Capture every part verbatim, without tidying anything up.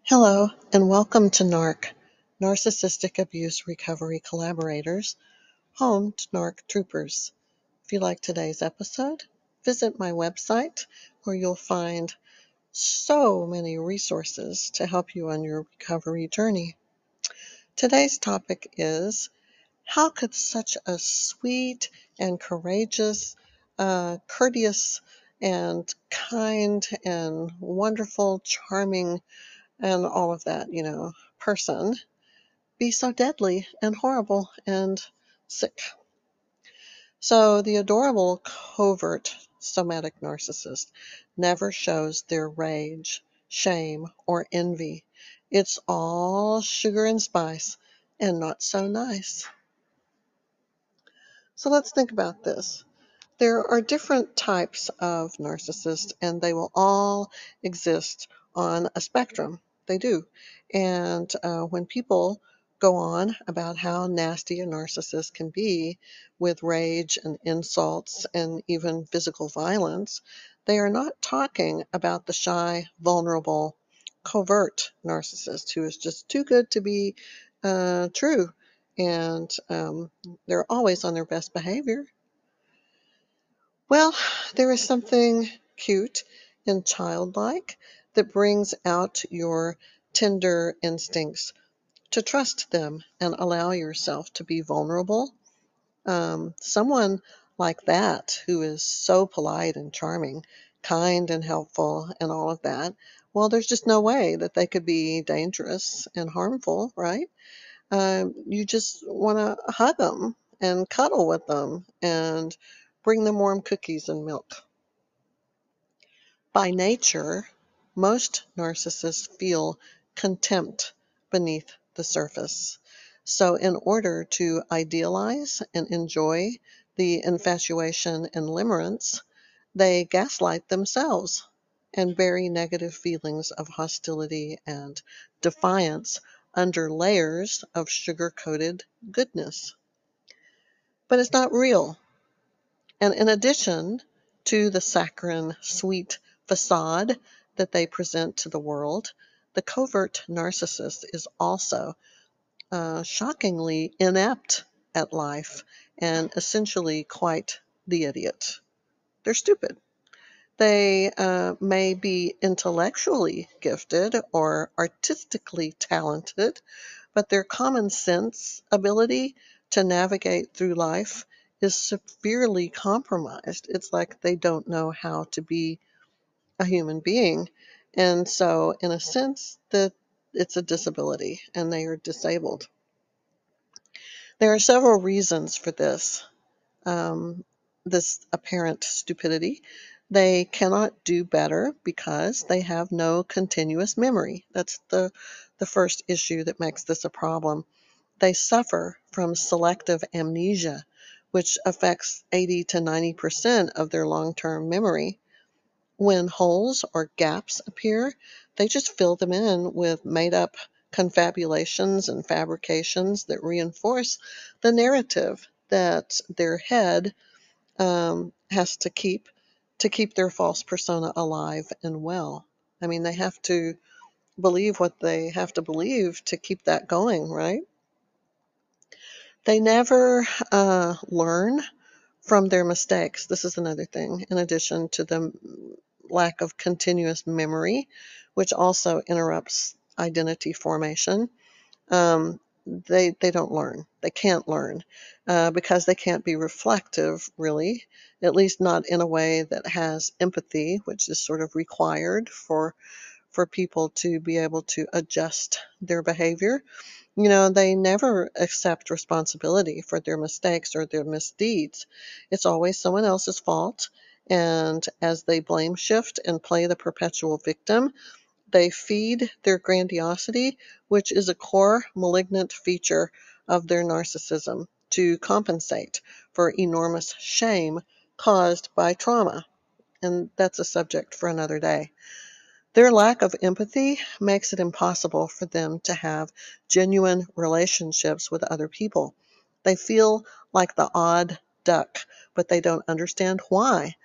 Hello, and welcome to NARC, Narcissistic Abuse Recovery Collaborators, home to NARC Troopers. If you like today's episode, visit my website where you'll find so many resources to help you on your recovery journey. Today's topic is, how could such a sweet and courageous, uh, courteous and kind and wonderful, charming, and all of that, you know, person be so deadly and horrible and sick? So the adorable covert somatic narcissist never shows their rage, shame, or envy. It's all sugar and spice and not so nice. So let's think about this. There are different types of narcissists, and they will all exist on a spectrum. They do. And uh, when people go on about how nasty a narcissist can be with rage and insults and even physical violence, they are not talking about the shy, vulnerable, covert narcissist who is just too good to be uh, true. And um, they're always on their best behavior. Well, there is something cute and childlike that brings out your tender instincts to trust them and allow yourself to be vulnerable. Um, someone like that, who is so polite and charming, kind and helpful, and all of that, well, there's just no way that they could be dangerous and harmful, right? Um, you just want to hug them and cuddle with them and bring them warm cookies and milk. By nature, most narcissists feel contempt beneath the surface. So, in order to idealize and enjoy the infatuation and limerence, they gaslight themselves and bury negative feelings of hostility and defiance under layers of sugar-coated goodness. But it's not real. And in addition to the saccharine, sweet facade that they present to the world, the covert narcissist is also uh, shockingly inept at life and essentially quite the idiot. They're stupid. They uh, may be intellectually gifted or artistically talented, but their common sense ability to navigate through life is severely compromised. It's like they don't know how to be a human being. And so, in a sense, that it's a disability and they are disabled. There are several reasons for this. Um, this apparent stupidity. They cannot do better because they have no continuous memory. That's the, the first issue that makes this a problem. They suffer from selective amnesia, which affects eighty to ninety percent of their long-term memory. When holes or gaps appear, they just fill them in with made-up confabulations and fabrications that reinforce the narrative that their head um, has to keep to keep their false persona alive and well. I mean, they have to believe what they have to believe to keep that going, right? They never uh, learn from their mistakes. This is another thing, in addition to the lack of continuous memory, which also interrupts identity formation. Um, they they don't learn. They can't learn uh, because they can't be reflective, really, at least not in a way that has empathy, which is sort of required for for people to be able to adjust their behavior. You know, they never accept responsibility for their mistakes or their misdeeds. It's always someone else's fault. And as they blame shift and play the perpetual victim, they feed their grandiosity, which is a core malignant feature of their narcissism, to compensate for enormous shame caused by trauma. And that's a subject for another day. Their lack of empathy makes it impossible for them to have genuine relationships with other people. They feel like the odd duck, but they don't understand why.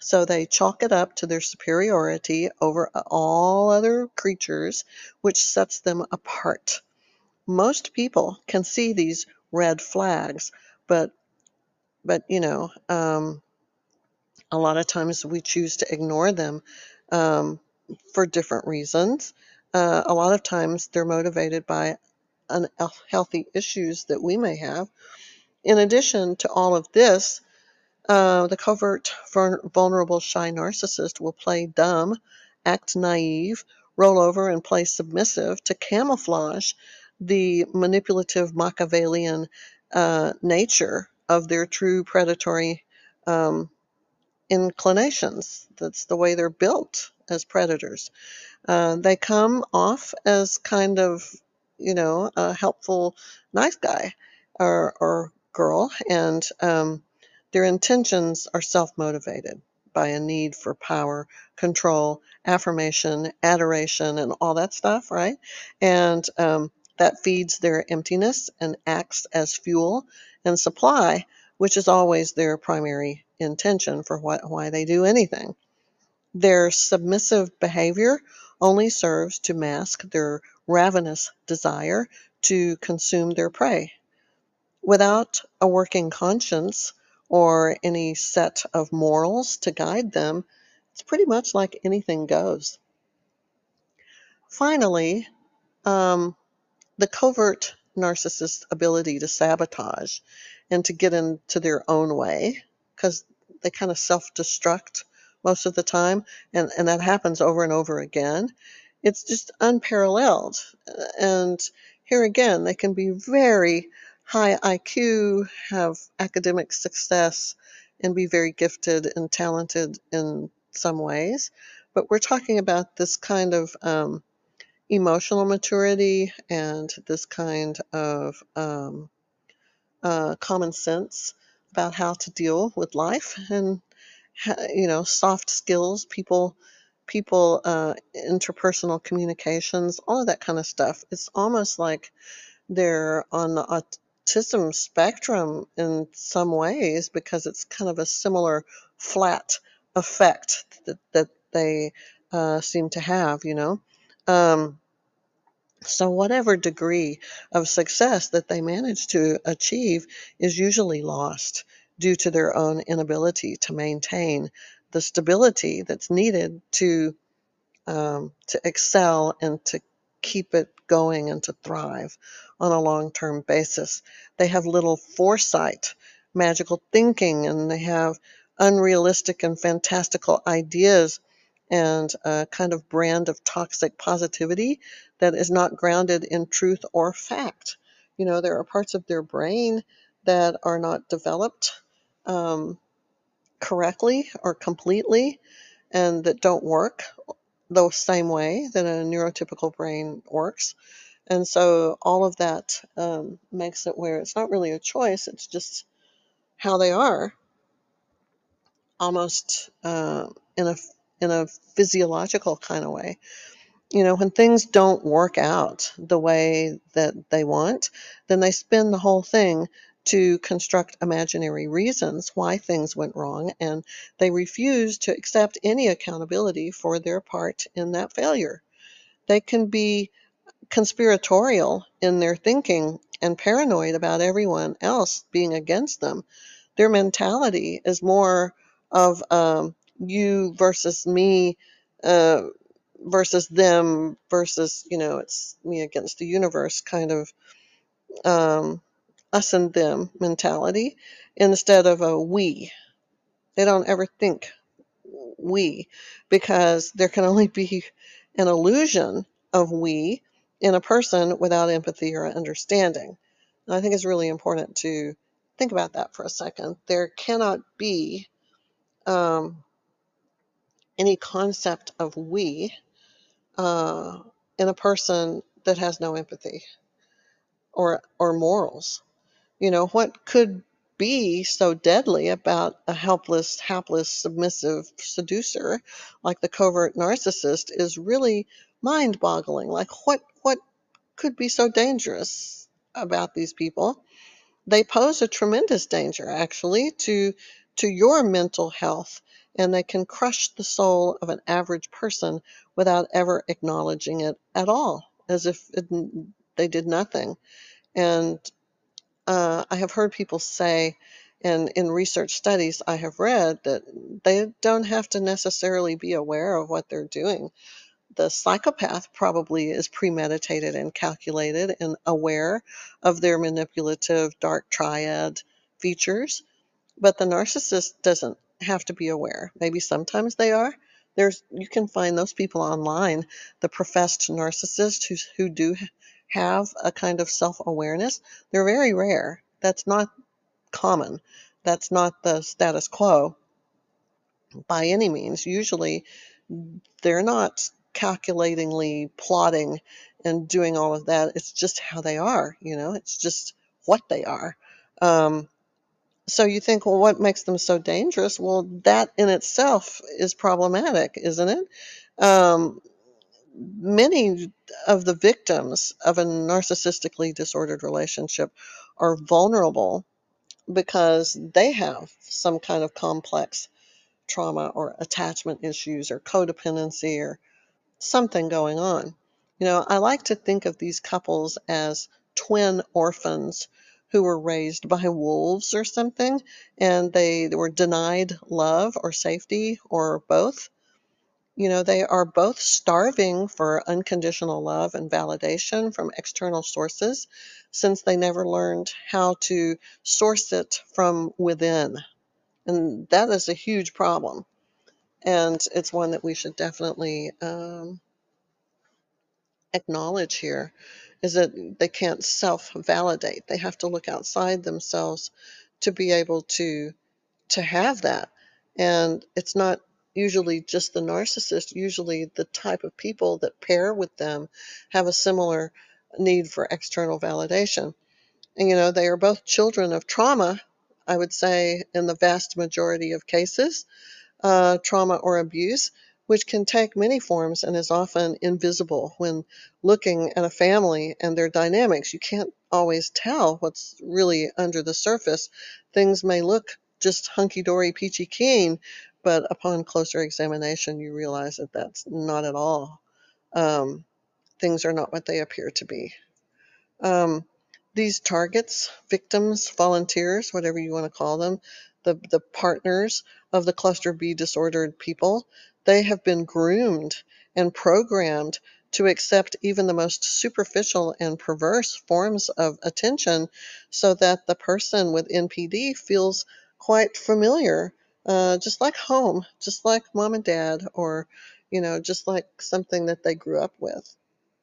So they chalk it up to their superiority over all other creatures, which sets them apart. Most people can see these red flags, but but you know, um, a lot of times we choose to ignore them um, for different reasons. Uh, a lot of times they're motivated by unhealthy issues that we may have. In addition to all of this, uh, the covert, vulnerable, shy narcissist will play dumb, act naive, roll over, and play submissive to camouflage the manipulative Machiavellian uh, nature of their true predatory um, inclinations. That's the way they're built as predators. Uh, they come off as kind of, you know, a helpful, nice guy or, or girl, and um, their intentions are self-motivated by a need for power, control, affirmation, adoration, and all that stuff, right? And um, that feeds their emptiness and acts as fuel and supply, which is always their primary intention for what, why they do anything. Their submissive behavior only serves to mask their ravenous desire to consume their prey. Without a working conscience or any set of morals to guide them, it's pretty much like anything goes. Finally, um, the covert narcissist's ability to sabotage and to get into their own way, because they kind of self-destruct most of the time, and, and that happens over and over again. It's just unparalleled. And here again, they can be very high I Q, have academic success, and be very gifted and talented in some ways. But we're talking about this kind of um, emotional maturity and this kind of um, uh, common sense about how to deal with life and you know soft skills, people people uh, interpersonal communications, all of that kind of stuff. It's almost like they're on the autism spectrum in some ways, because it's kind of a similar flat effect that, that they uh, seem to have, you know. Um, so whatever degree of success that they manage to achieve is usually lost due to their own inability to maintain the stability that's needed to um, to excel and to keep it going and to thrive on a long-term basis. They have little foresight, magical thinking, and they have unrealistic and fantastical ideas and a kind of brand of toxic positivity that is not grounded in truth or fact. You know, there are parts of their brain that are not developed um, correctly or completely and that don't work the same way that a neurotypical brain works. And so all of that um, makes it where it's not really a choice, it's just how they are, almost uh, in a in a physiological kind of way. You know, when things don't work out the way that they want, then they spin the whole thing to construct imaginary reasons why things went wrong, and they refuse to accept any accountability for their part in that failure. They can be conspiratorial in their thinking and paranoid about everyone else being against them. Their mentality is more of um, you versus me uh, versus them versus, you know, it's me against the universe kind of um, us and them mentality instead of a we. They don't ever think we, because there can only be an illusion of we in a person without empathy or understanding. And I think it's really important to think about that for a second. There cannot be um, any concept of we uh, in a person that has no empathy or or morals. You know, what could be so deadly about a helpless, hapless, submissive seducer like the covert narcissist is really mind-boggling. Like what what could be so dangerous about these people? They pose a tremendous danger, actually, to to your mental health, and they can crush the soul of an average person without ever acknowledging it at all, as if it, they did nothing. And uh, I have heard people say, and in research studies I have read, that they don't have to necessarily be aware of what they're doing. The psychopath probably is premeditated and calculated and aware of their manipulative dark triad features, but the narcissist doesn't have to be aware. Maybe sometimes they are. There's you can find those people online, the professed narcissists who who do have a kind of self-awareness. They're very rare. That's not common. That's not the status quo by any means. Usually they're not calculatingly plotting and doing all of that. It's just how they are, you know, it's just what they are. Um, so you think, well, what makes them so dangerous? Well, that in itself is problematic, isn't it? Um, many of the victims of a narcissistically disordered relationship are vulnerable because they have some kind of complex trauma or attachment issues or codependency or something going on. You know, I like to think of these couples as twin orphans who were raised by wolves or something, and they, they were denied love or safety or both. You know, they are both starving for unconditional love and validation from external sources since they never learned how to source it from within. And that is a huge problem. And it's one that we should definitely um, acknowledge here, is that they can't self-validate. They have to look outside themselves to be able to to have that. And it's not usually just the narcissist. Usually the type of people that pair with them have a similar need for external validation. And you know, they are both children of trauma, I would say, in the vast majority of cases, uh, trauma or abuse, which can take many forms and is often invisible when looking at a family and their dynamics. You can't always tell what's really under the surface. Things may look just hunky-dory, peachy keen, but upon closer examination, you realize that that's not at all. Um, things are not what they appear to be. Um, these targets, victims, volunteers, whatever you want to call them, the, the partners of the cluster B disordered people, they have been groomed and programmed to accept even the most superficial and perverse forms of attention so that the person with N P D feels quite familiar, uh, just like home, just like mom and dad, or, you know, just like something that they grew up with.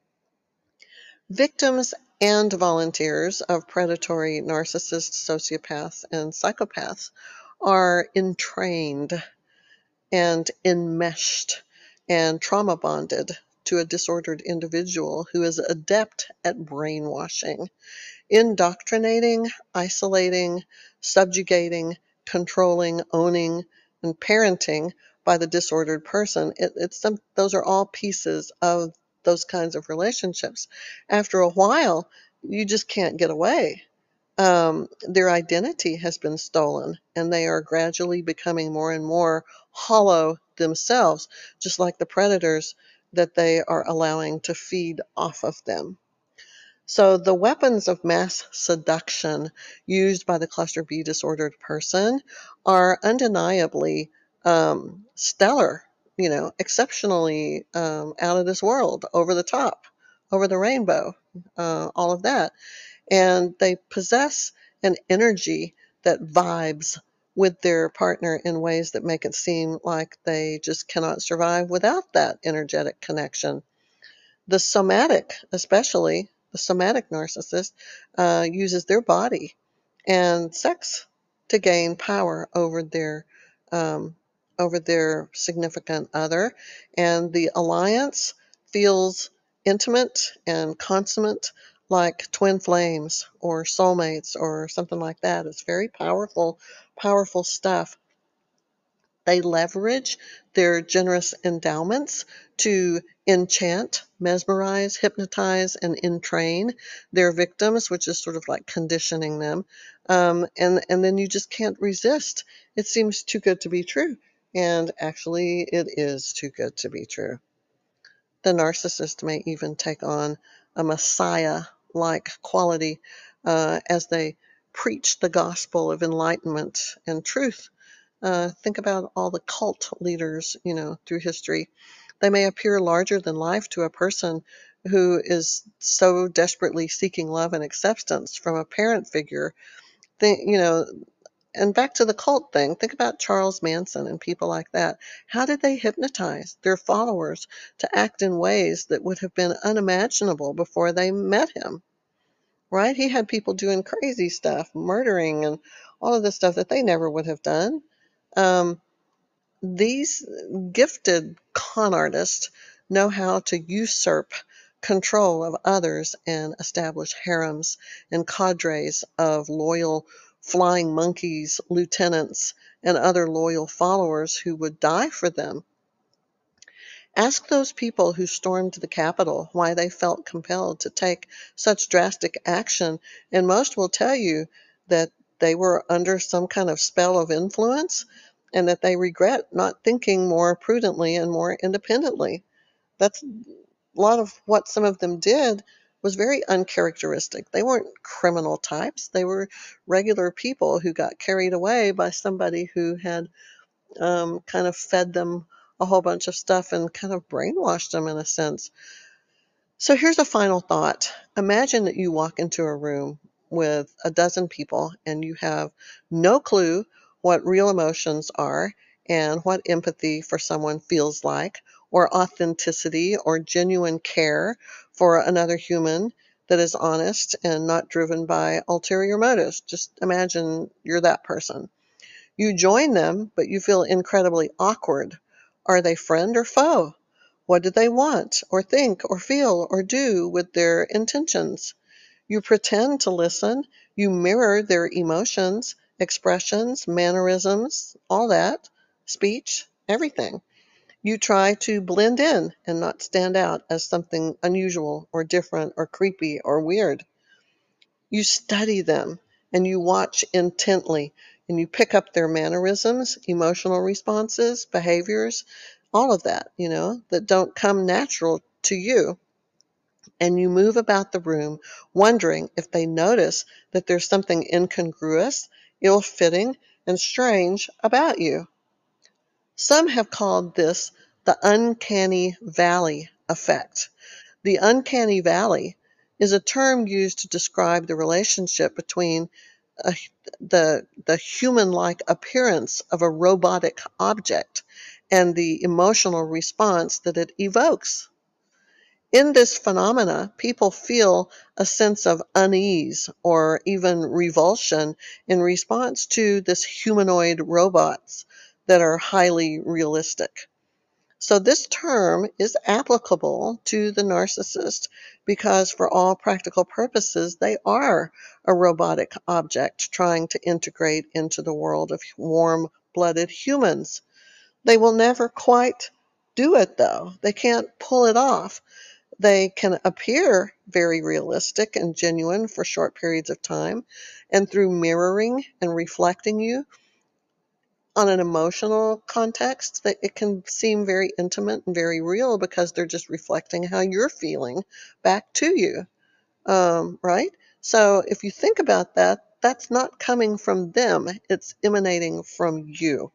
Victims and volunteers of predatory narcissists, sociopaths, and psychopaths are entrained and enmeshed and trauma bonded to a disordered individual who is adept at brainwashing, indoctrinating, isolating, subjugating, controlling, owning, and parenting by the disordered person. It, it's some, those are all pieces of those kinds of relationships. After a while, you just can't get away. Um, their identity has been stolen, and they are gradually becoming more and more hollow themselves, just like the predators that they are allowing to feed off of them. So the weapons of mass seduction used by the cluster B disordered person are undeniably um, stellar, you know, exceptionally um, out of this world, over the top, over the rainbow, uh, all of that. And they possess an energy that vibes with their partner in ways that make it seem like they just cannot survive without that energetic connection. The somatic, especially the somatic narcissist, uh, uses their body and sex to gain power over their um, over their significant other, and the alliance feels intimate and consummate, like twin flames or soulmates or something like that. It's very powerful, powerful stuff. They leverage their generous endowments to enchant, mesmerize, hypnotize, and entrain their victims, which is sort of like conditioning them. Um, and, and then you just can't resist. It seems too good to be true. And actually, it is too good to be true. The narcissist may even take on a messiah-like quality uh, as they preach the gospel of enlightenment and truth. Uh, think about all the cult leaders, you know, through history. They may appear larger than life to a person who is so desperately seeking love and acceptance from a parent figure. They, you know, and back to the cult thing, think about Charles Manson and people like that. How did they hypnotize their followers to act in ways that would have been unimaginable before they met him? Right? He had people doing crazy stuff, murdering, and all of this stuff that they never would have done. Um, these gifted con artists know how to usurp control of others and establish harems and cadres of loyal flying monkeys, lieutenants, and other loyal followers who would die for them. Ask those people who stormed the Capitol why they felt compelled to take such drastic action, and most will tell you that they were under some kind of spell of influence and that they regret not thinking more prudently and more independently. That's a lot of what some of them did was very uncharacteristic. They weren't criminal types. They were regular people who got carried away by somebody who had um, kind of fed them a whole bunch of stuff and kind of brainwashed them in a sense. So here's a final thought. Imagine that you walk into a room with a dozen people and you have no clue what real emotions are and what empathy for someone feels like, or authenticity or genuine care for another human that is honest and not driven by ulterior motives. Just imagine you're that person. You join them, but you feel incredibly awkward. Are they friend or foe? What do they want, or think, or feel, or do with their intentions? You pretend to listen. You mirror their emotions, expressions, mannerisms, all that, speech, everything. You try to blend in and not stand out as something unusual or different or creepy or weird. You study them and you watch intently and you pick up their mannerisms, emotional responses, behaviors, all of that, you know, that don't come natural to you. And you move about the room wondering if they notice that there's something incongruous, ill-fitting, and strange about you. Some have called this the uncanny valley effect. The uncanny valley is a term used to describe the relationship between a, the, the human-like appearance of a robotic object and the emotional response that it evokes. In this phenomena, people feel a sense of unease or even revulsion in response to this humanoid robots that are highly realistic. So this term is applicable to the narcissist because for all practical purposes, they are a robotic object trying to integrate into the world of warm-blooded humans. They will never quite do it though. They can't pull it off. They can appear very realistic and genuine for short periods of time, and through mirroring and reflecting you on an emotional context, that it can seem very intimate and very real because they're just reflecting how you're feeling back to you, um, right? So if you think about that, that's not coming from them, it's emanating from you.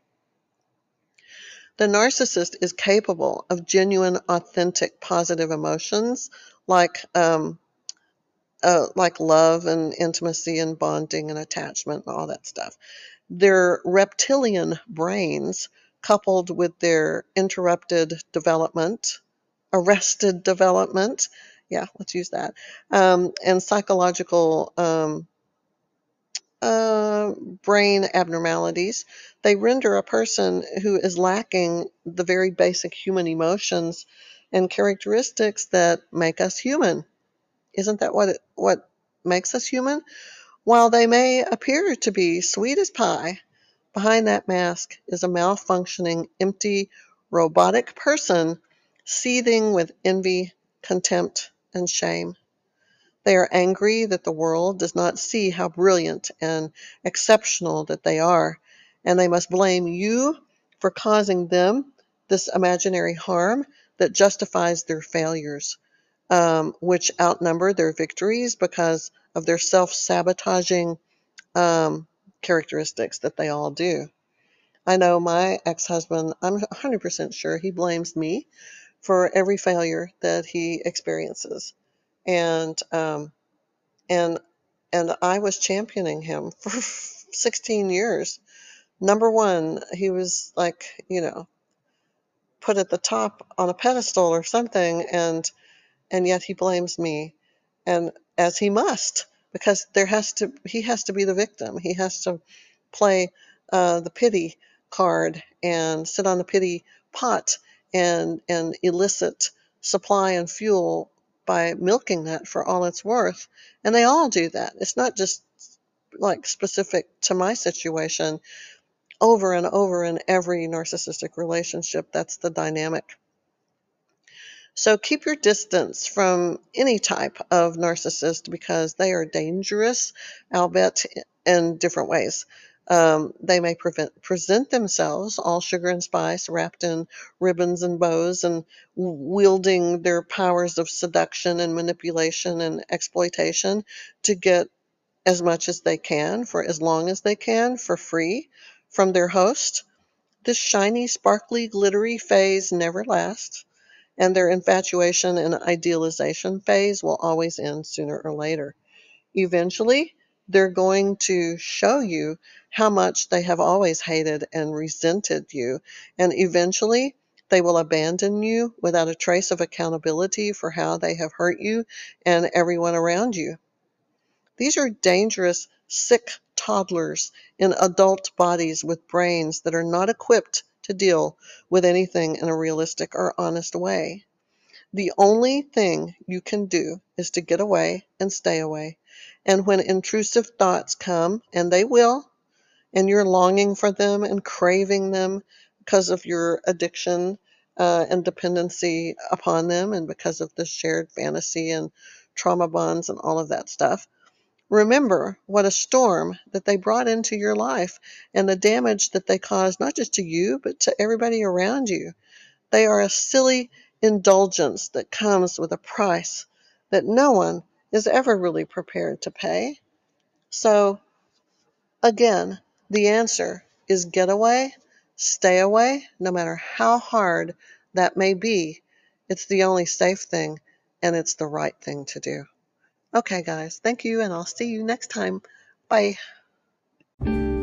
The narcissist is capable of genuine, authentic, positive emotions like um, uh, like love and intimacy and bonding and attachment and all that stuff. Their reptilian brains, coupled with their interrupted development, arrested development, yeah, let's use that, um, and psychological um, uh, brain abnormalities, they render a person who is lacking the very basic human emotions and characteristics that make us human. Isn't that what it, what makes us human? While they may appear to be sweet as pie, behind that mask is a malfunctioning, empty, robotic person seething with envy, contempt, and shame. They are angry that the world does not see how brilliant and exceptional that they are, and they must blame you for causing them this imaginary harm that justifies their failures, um, which outnumber their victories because of their self-sabotaging um, characteristics that they all do. I know my ex-husband, I'm one hundred percent sure he blames me for every failure that he experiences. And um, and and I was championing him for sixteen years. Number one, he was like, you know, put at the top on a pedestal or something, and and yet he blames me, and as he must, because there has to he has to be the victim. He has to play uh, the pity card and sit on the pity pot and and elicit supply and fuel by milking that for all it's worth. And they all do that. It's not just like specific to my situation. Over and over in every narcissistic relationship, that's the dynamic. So keep your distance from any type of narcissist because they are dangerous, albeit in different ways. Um, they may prevent, present themselves all sugar and spice, wrapped in ribbons and bows, and wielding their powers of seduction and manipulation and exploitation to get as much as they can for as long as they can for free from their host. This shiny, sparkly, glittery phase never lasts, and their infatuation and idealization phase will always end sooner or later. Eventually, they're going to show you how much they have always hated and resented you, and eventually they will abandon you without a trace of accountability for how they have hurt you and everyone around you. These are dangerous, sick toddlers in adult bodies with brains that are not equipped to deal with anything in a realistic or honest way. The only thing you can do is to get away and stay away. And when intrusive thoughts come, and they will, and you're longing for them and craving them because of your addiction uh, and dependency upon them, and because of the shared fantasy and trauma bonds and all of that stuff, remember what a storm that they brought into your life and the damage that they caused, not just to you, but to everybody around you. They are a silly indulgence that comes with a price that no one is ever really prepared to pay. So, again, the answer is get away, stay away, no matter how hard that may be. It's the only safe thing, and it's the right thing to do. Okay, guys, thank you, and I'll see you next time. Bye.